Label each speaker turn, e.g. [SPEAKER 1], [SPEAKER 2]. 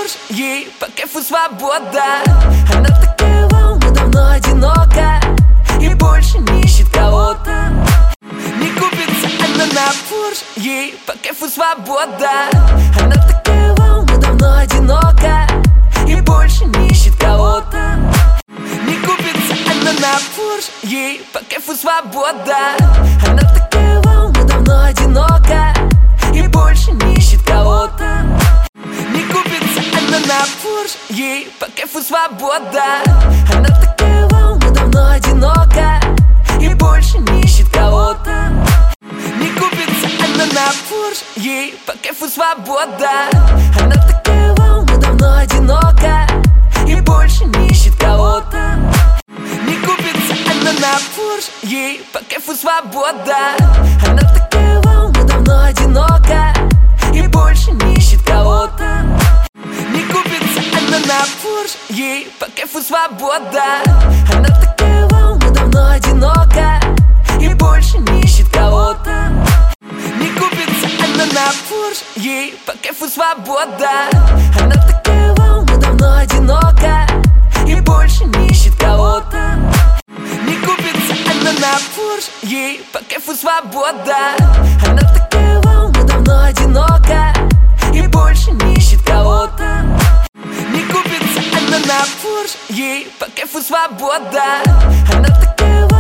[SPEAKER 1] фурш, ей по кайфу свобода. Она такая, вау, но давно одинока и больше не ищет кого-то. Не купится она на фурш, ей по кайфу свобода. Она такая, вау, но давно одинока и больше не ищет кого-то. Не купится она на фурш, ей по кайфу свобода. Она такая, вау, но давно одинока и больше не ищет кого-то. Не купится она на фурш, ей по кайфу свобода. Она такая, вау, но давно одинока и больше не ищет кого-то. Не купится она на фурш, ей по кайфу свобода. Она такая, вау, но давно одинока и больше не ищет кого-то. Не купится она на фурш, ей по кайфу свобода. Она такая, вау, но давно одинока и больше не ищет кого-то. Не купится она на фурш, ей по кайфу свобода. Она такая, вау, но давно одинока и больше не ищет кого-то. Не купится она на фурш, ей по кайфу свобода. Она такая, вау, но давно одинока и больше не ищет кого-то. Не купится она на фурш, ей по кайфу свобода. Она такая, вау, но давно одинока и больше не ищет кого-то. Не купится она на фурш, ей по кайфу свобода. Она такая,